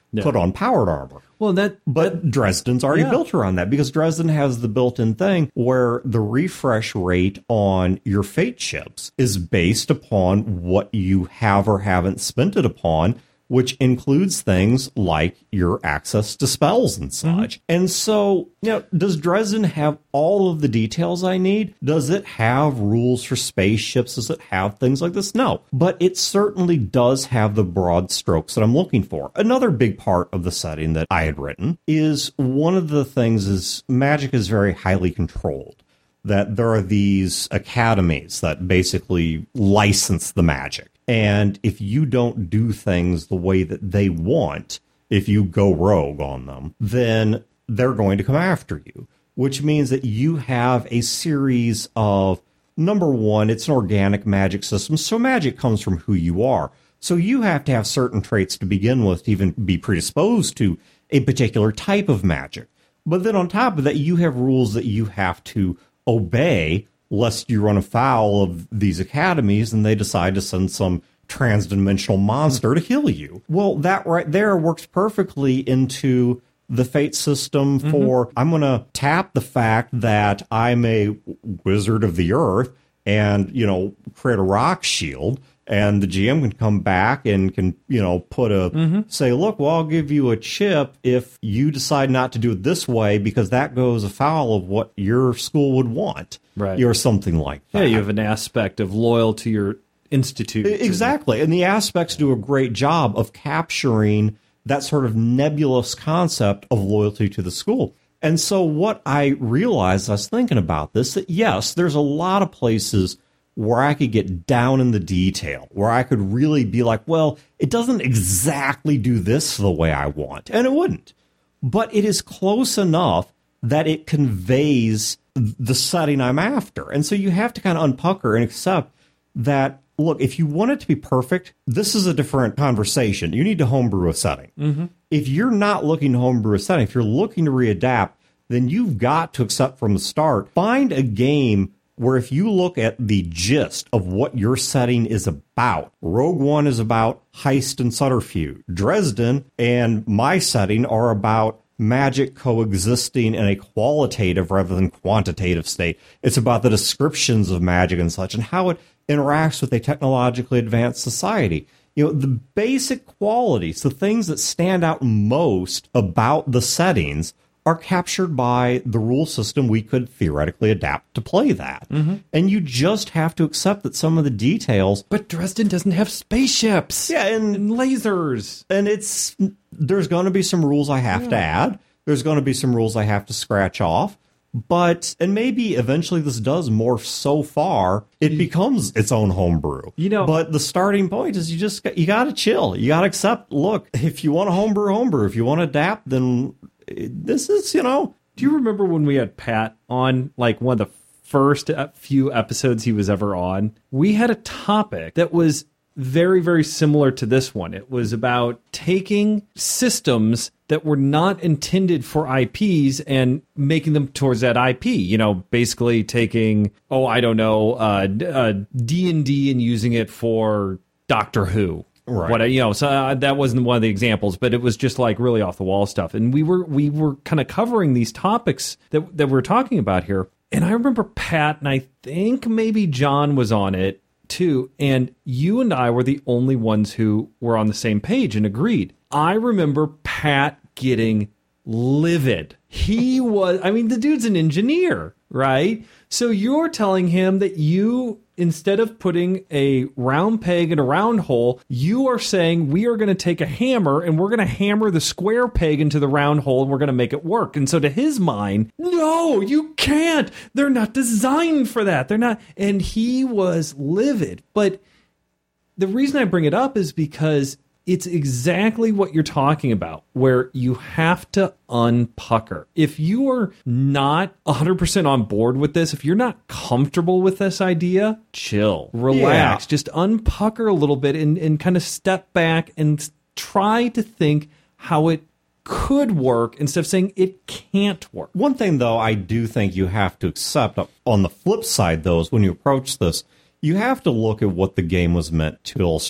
Yeah. put on powered armor. Well, that But that, Dresden's already yeah. built around that because Dresden has the built-in thing where the refresh rate on your Fate chips is based upon what you have or haven't spent it upon, which includes things like your access to spells and such. Mm-hmm. And so, you know, does Dresden have all of the details I need? Does it have rules for spaceships? Does it have things like this? No. But it certainly does have the broad strokes that I'm looking for. Another big part of the setting that I had written is one of the things is magic is very highly controlled. That there are these academies that basically license the magic. And if you don't do things the way that they want, if you go rogue on them, then they're going to come after you, which means that you have a series of, number one, it's an organic magic system, so magic comes from who you are. So you have to have certain traits to begin with to even be predisposed to a particular type of magic. But then on top of that, you have rules that you have to obey lest you run afoul of these academies and they decide to send some transdimensional monster to kill you. Well, that right there works perfectly into the Fate system for, mm-hmm. I'm going to tap the fact that I'm a wizard of the earth and, you know, create a rock shield. And the G M can come back and can, you know, put a, mm-hmm. say, look, well, I'll give you a chip if you decide not to do it this way because that goes afoul of what your school would want. Right. Or something like that. Yeah, you have an aspect of loyal to your institute. Exactly. And the aspects do a great job of capturing that sort of nebulous concept of loyalty to the school. And so what I realized, I was thinking about this, that yes, there's a lot of places where I could get down in the detail, where I could really be like, well, it doesn't exactly do this the way I want. And it wouldn't. But it is close enough that it conveys the setting I'm after. And so you have to kind of unpucker and accept that, look, if you want it to be perfect, this is a different conversation. You need to homebrew a setting. Mm-hmm. If you're not looking to homebrew a setting, if you're looking to readapt, then you've got to accept from the start, find a game where if you look at the gist of what your setting is about, Rogue One is about heist and subterfuge. Dresden and my setting are about magic coexisting in a qualitative rather than quantitative state. It's about the descriptions of magic and such and how it interacts with a technologically advanced society. You know, the basic qualities, the things that stand out most about the settings are captured by the rule system we could theoretically adapt to play that. Mm-hmm. And you just have to accept that some of the details... But Dresden doesn't have spaceships. Yeah, and, and lasers. And it's there's going to be some rules I have yeah. to add. There's going to be some rules I have to scratch off. But, and maybe eventually this does morph so far, it becomes its own homebrew. You know, but the starting point is you just, you got to chill. You got to accept, look, if you want to homebrew, homebrew. If you want to adapt, then this is, you know. Do you remember when we had Pat on, like one of the first few episodes he was ever on? We had a topic that was very, very similar to this one. It was about taking systems that were not intended for I Ps and making them towards that I P. You know, basically taking, oh, I don't know, uh, uh, D and D and using it for Doctor Who. Right. What, you know, so uh, that wasn't one of the examples, but it was just like really off the wall stuff. And we were we were kind of covering these topics that that we're talking about here. And I remember Pat, and I think maybe John was on it too. And you and I were the only ones who were on the same page and agreed. I remember Pat getting livid. He was, I mean, the dude's an engineer, right? So you're telling him that you, instead of putting a round peg in a round hole, you are saying we are going to take a hammer and we're going to hammer the square peg into the round hole and we're going to make it work. And so to his mind, no, you can't. They're not designed for that. They're not. And he was livid. But the reason I bring it up is because it's exactly what you're talking about, where you have to unpucker. If you are not one hundred percent on board with this, if you're not comfortable with this idea, chill, relax, yeah. just unpucker a little bit and, and kind of step back and try to think how it could work instead of saying it can't work. One thing, though, I do think you have to accept on the flip side, though, is when you approach this, you have to look at what the game was meant to illustrate.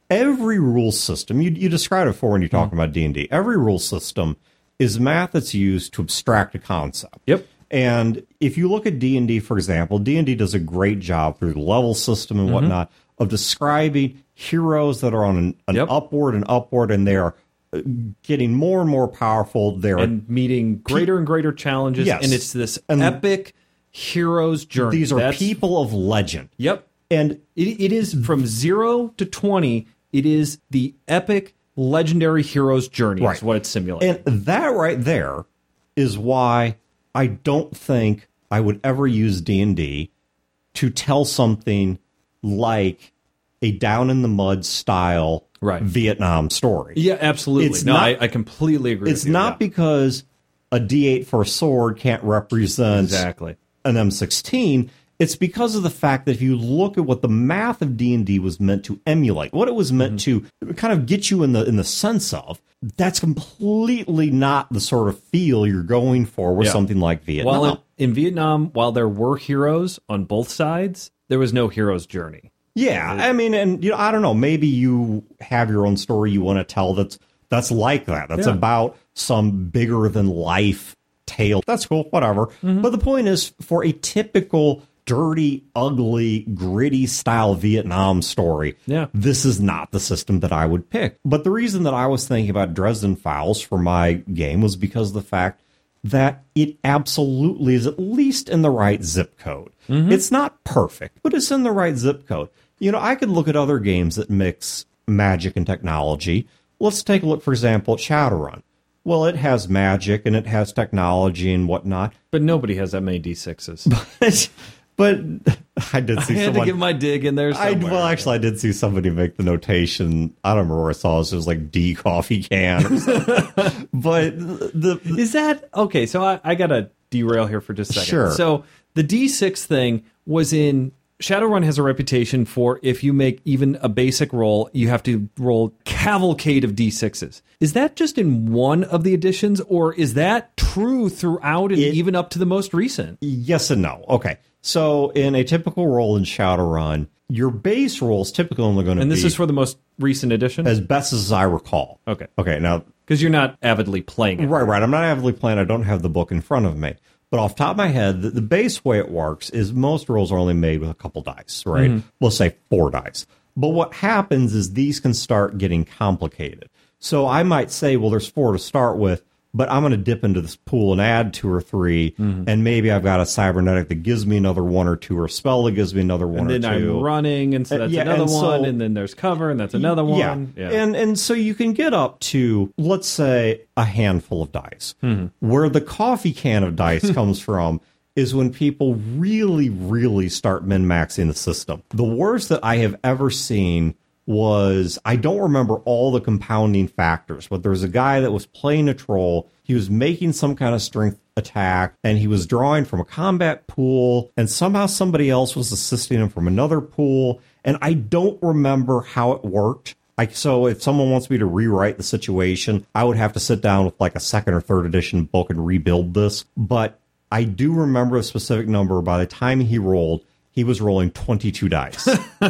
every rule system, you, you described it before when you're talking mm. about D and D, every rule system is math that's used to abstract a concept. Yep. And if you look at D and D, for example, D and D does a great job through the level system and mm-hmm. whatnot of describing heroes that are on an, an yep. upward and upward, and they are getting more and more powerful. They're and meeting greater pe- and greater challenges, yes. and it's this and epic hero's journey. These are That's, people of legend. Yep. And it, it is from zero to twenty, it is the epic legendary hero's journey right. is what it's simulating. And that right there is why I don't think I would ever use D and D to tell something like a down-in-the-mud style right. Vietnam story. Yeah, absolutely. It's no, not, I, I completely agree It's with you, not yeah. because a D eight for a sword can't represent exactly. an M sixteen. It's because of the fact that if you look at what the math of D and D was meant to emulate, what it was meant mm-hmm. to kind of get you in the in the sense of, that's completely not the sort of feel you're going for with yeah. something like Vietnam. Well, in, in Vietnam, while there were heroes on both sides, there was no hero's journey. Yeah, I mean, and you know, I don't know, maybe you have your own story you want to tell that's that's like that. That's yeah. about some bigger than life tale. That's cool, whatever. Mm-hmm. But the point is, for a typical dirty, ugly, gritty style Vietnam story, yeah. this is not the system that I would pick. But the reason that I was thinking about Dresden Files for my game was because of the fact that it absolutely is at least in the right zip code. Mm-hmm. It's not perfect, but it's in the right zip code. You know, I could look at other games that mix magic and technology. Let's take a look, for example, at Shadowrun. Well, it has magic and it has technology and whatnot. But nobody has that many D sixes. But, but I did see I had someone... to get my dig in there somewhere. I, well, actually, I did see somebody make the notation. I don't remember where I saw it. It was like D coffee can or something. But the, the... Is that... Okay, so I, I got to derail here for just a second. Sure. So the D six thing was in... Shadowrun has a reputation for if you make even a basic roll, you have to roll cavalcade of D sixes. Is that just in one of the editions, or is that true throughout and it, even up to the most recent? Yes and no. Okay. So in a typical roll in Shadowrun, your base roll is typically only going to be... And this is for the most recent edition? As best as I recall. Okay. Okay, now... Because you're not avidly playing it. Right, right. I'm not avidly playing. I don't have the book in front of me. But off the top of my head, the, the base way it works is most rolls are only made with a couple dice, right? Mm-hmm. We'll say four dice. But what happens is these can start getting complicated. So I might say, well, there's four to start with, but I'm going to dip into this pool and add two or three, mm-hmm. and maybe I've got a cybernetic that gives me another one or two, or a spell that gives me another one and or two. And then I'm running, and so that's uh, yeah, another and one, so, and then there's cover, and that's another one. Yeah. yeah, and and so you can get up to, let's say, a handful of dice. Mm-hmm. Where the coffee can of dice comes from is when people really, really start min-maxing the system. The worst that I have ever seen was, I don't remember all the compounding factors, but there was a guy that was playing a troll. He was making some kind of strength attack, and he was drawing from a combat pool, and somehow somebody else was assisting him from another pool, and I don't remember how it worked. I, so if someone wants me to rewrite the situation, I would have to sit down with like a second or third edition book and rebuild this. But I do remember a specific number. By the time he rolled, he was rolling twenty-two dice.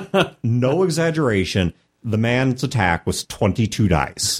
No exaggeration. The man's attack was twenty-two dice.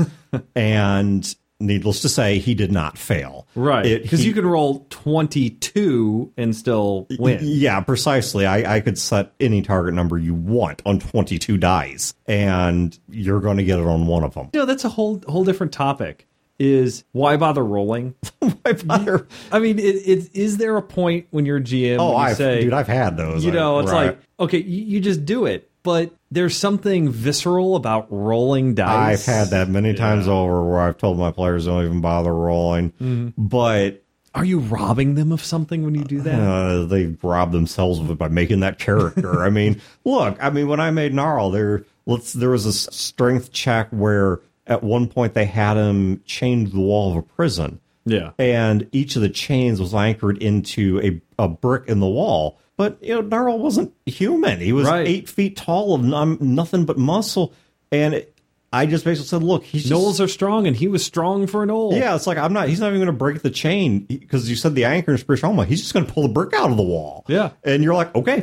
And needless to say, he did not fail. Right. Because you can roll twenty-two and still win. Yeah, precisely. I, I could set any target number you want on twenty-two dice, and you're going to get it on one of them. You know, that's a whole whole different topic. Is why bother rolling? Why bother? I mean, it, it, is there a point when you're a G M? Oh, you I've, say, dude, I've had those. You know, it's right. like, okay, you, you just do it. But there's something visceral about rolling dice. I've had that many yeah. times over where I've told my players don't even bother rolling. Mm-hmm. But are you robbing them of something when you do that? Uh, they rob themselves of it by making that character. I mean, look, I mean, when I made Gnarl, there, let's, there was a strength check where at one point they had him chained to the wall of a prison. Yeah. And each of the chains was anchored into a, a brick in the wall. But, you know, Gnarl wasn't human. He was right. eight feet tall of n- nothing but muscle. And it, I just basically said, look, he's Gnolls just, are strong, and he was strong for an old. Yeah, it's like, I'm not, he's not even going to break the chain because you said the anchor in Spiritual Homa. He's just going to pull the brick out of the wall. Yeah. And you're like, okay.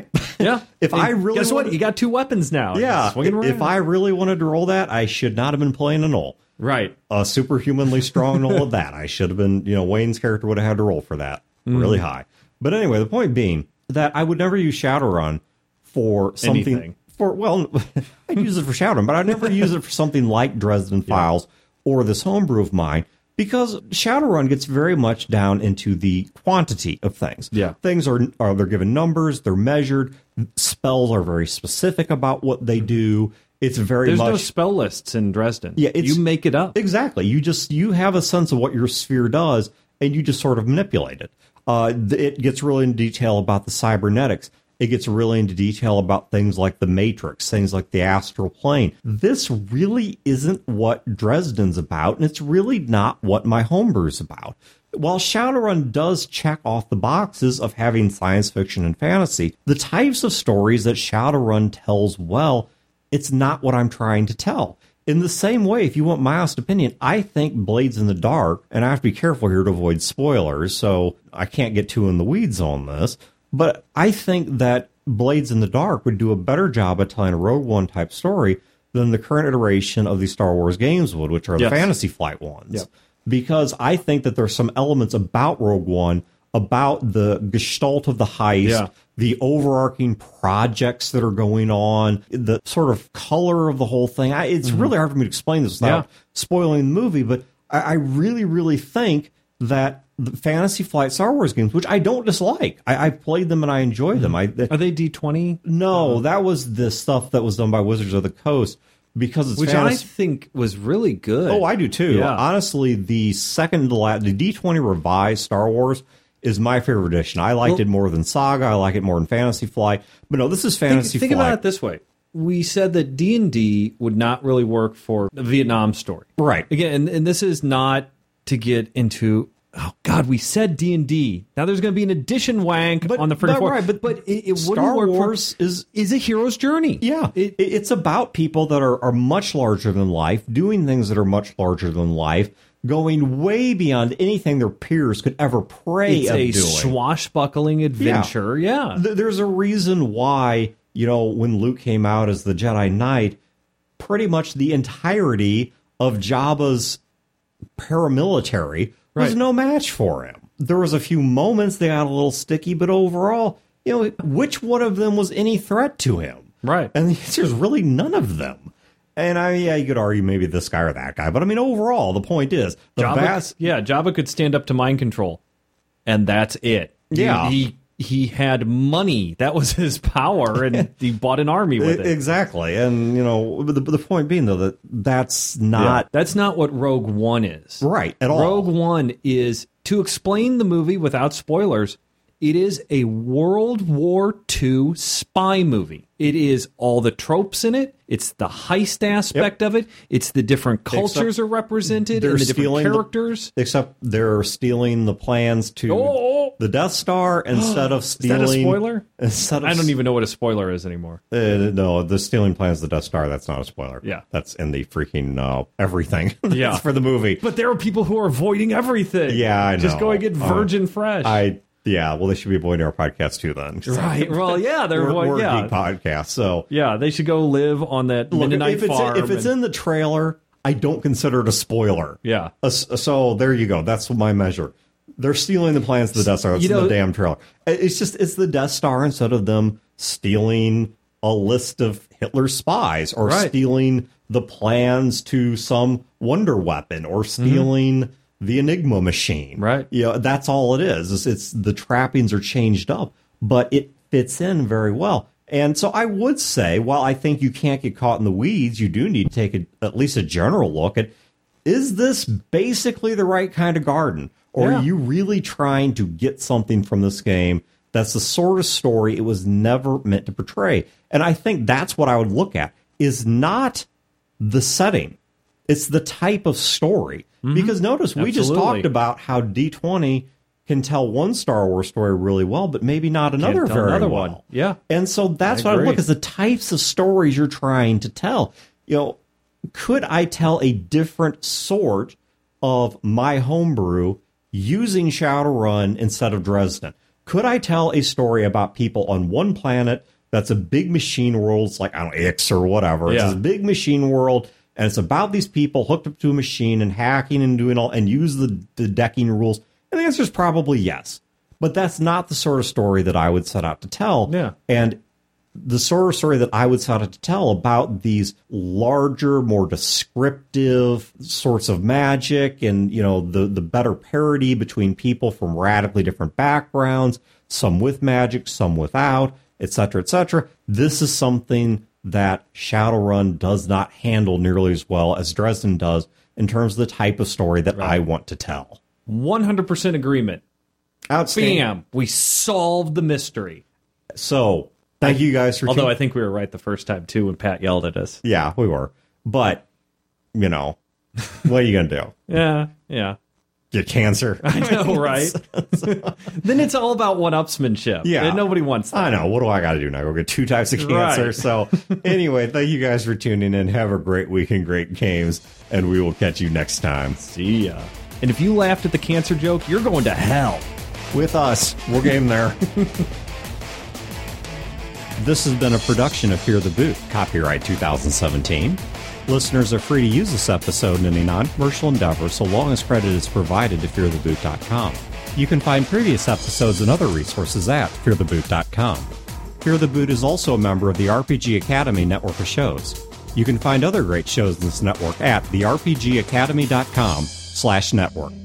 Yeah. If I really guess what, wanted- you got two weapons now. Yeah, Just swinging if around. I really wanted to roll that, I should not have been playing a Null. right. A superhumanly strong Null of that. I should have been, you know, Wayne's character would have had to roll for that really high. But anyway, the point being that I would never use Shadowrun for something. Anything. For well, I'd use it for Shadowrun, but I'd never use it for something like Dresden Files or this homebrew of mine, because Shadowrun gets very much down into the quantity of things. Yeah. Things are, are they're given numbers, they're measured, spells are very specific about what they do. It's very There's much no spell lists in Dresden. Yeah, it's- you make it up. Exactly. You just you have a sense of what your sphere does, and you just sort of manipulate it. Uh, th- it gets really into detail about the cybernetics. It gets really into detail about things like the Matrix, things like the astral plane. This really isn't what Dresden's about, and it's really not what my homebrew's about. While Shadowrun does check off the boxes of having science fiction and fantasy, the types of stories that Shadowrun tells well, it's not what I'm trying to tell. In the same way, if you want my honest opinion, I think Blades in the Dark, and I have to be careful here to avoid spoilers, so I can't get too in the weeds on this, but I think that Blades in the Dark would do a better job at telling a Rogue One type story than the current iteration of the Star Wars games would, which are Yes. the Fantasy Flight ones. Yep. Because I think that there's some elements about Rogue One, about the gestalt of the heist, Yeah. the overarching projects that are going on, the sort of color of the whole thing. I, it's really hard for me to explain this without Yeah. spoiling the movie, but I, I really, really think that the Fantasy Flight Star Wars games, which I don't dislike, I, I played them and I enjoy them. I Are they D twenty? no, that was the stuff that was done by Wizards of the Coast because it's Which fantasy. I think was really good. Oh, I do too. Yeah. Honestly, the second to last, the D twenty revised Star Wars is my favorite edition. I liked Well- it more than Saga. I like it more than Fantasy Flight. But no, this is Think, Fantasy think Flight. about it this way. We said that D and D would not really work for the Vietnam story. Right. Again, and, and this is not to get into, oh, God, we said D and D. Now there's going to be an addition wank But- on the but first floor. right, but but it, it Star wouldn't work Wars for, is- is a hero's journey. Yeah, it, it's about people that are, are much larger than life, doing things that are much larger than life, going way beyond anything their peers could ever pray It's of a doing. swashbuckling adventure. Yeah. Th- There's a reason why, you know, when Luke came out as the Jedi Knight, pretty much the entirety of Jabba's paramilitary was Right. no match for him. There was a few moments they got a little sticky, but overall, you know, which one of them was any threat to him? Right. And the answer is really none of them. And I, yeah, you could argue maybe this guy or that guy, but I mean, overall, the point is the Jabba, vast. yeah, Jabba could stand up to mind control, and that's it. Yeah. he he had money. That was his power, and he bought an army with it. Exactly, and you know, the, the point being though that that's not Yeah. That's not what Rogue One is. right at all. Rogue One is, to explain the movie without spoilers, it is a World War Two spy movie. It is all the tropes in it. It's the heist aspect of it. It's the different cultures are represented they're and the different stealing the- characters. Except they're stealing the plans to Oh! the Death Star instead of Is that stealing. a spoiler? Instead of I don't even know what a spoiler is anymore. Uh, no, the stealing plans of the Death Star. That's not a spoiler. Yeah. that's in the freaking uh, everything. That's Yeah. for the movie. But there are people who are avoiding everything. Yeah, I Just know. go and get Uh, virgin fresh. I yeah. Well, they should be avoiding our podcast too then. 'cause right. Well, yeah, they're We're, avoid- we're a yeah. geek podcast, so Yeah, they should go live on that look, Mennonite if it's farm. if it's and- in the trailer, I don't consider it a spoiler. Yeah. Uh, So there you go. That's my measure. They're stealing the plans of the Death Star. That's You know- in the damn trailer. It's just it's the Death Star instead of them stealing a list of Hitler's spies or Right. stealing the plans to some wonder weapon or stealing the Enigma machine. Right. You know, that's all it is. It's, it's the trappings are changed up, but it fits in very well. And so I would say, while I think you can't get caught in the weeds, you do need to take a, at least a general look at, is this basically the right kind of garden? Or Yeah. are you really trying to get something from this game that's the sort of story it was never meant to portray? And I think that's what I would look at, is not the setting. It's the type of story. Because notice, we just Absolutely. talked about how D twenty can tell one Star Wars story really well, but maybe not another tell very another well. one. Yeah. And so that's I what I agree. look at, the types of stories you're trying to tell. You know, could I tell a different sort of my homebrew using Shadowrun instead of Dresden? Could I tell a story about people on one planet that's a big machine world. It's like, I don't know, X or whatever. It's Yeah. this big machine world, and it's about these people hooked up to a machine and hacking and doing all, and use the, the decking rules. And the answer is probably yes. But that's not the sort of story that I would set out to tell. Yeah. And the sort of story that I would set out to tell about these larger, more descriptive sorts of magic, and, you know, the, the better parity between people from radically different backgrounds, some with magic, some without, et cetera, et cetera. This is something that Shadowrun does not handle nearly as well as Dresden does in terms of the type of story that Right. I want to tell. one hundred percent agreement. Outstanding. Bam! We solved the mystery. So, thank you guys for Although tuning- I think we were right the first time, too, when Pat yelled at us. Yeah, we were. But, you know, what are you going to do? Yeah, yeah. Get cancer? I know, right? Then it's all about one-upsmanship. Yeah. And nobody wants that. I know. What do I got to do now? Go get two types of cancer? Right. So, anyway, thank you guys for tuning in. Have a great week and great games, and we will catch you next time. See ya. And if you laughed at the cancer joke, you're going to hell. With us, we're game there. This has been a production of Fear the Boot, copyright two thousand seventeen. Listeners are free to use this episode in any non-commercial endeavor so long as credit is provided to fear the boot dot com. You can find previous episodes and other resources at fear the boot dot com. Fear the Boot is also a member of the R P G Academy network of shows. You can find other great shows in this network at the r p g academy dot com slash network.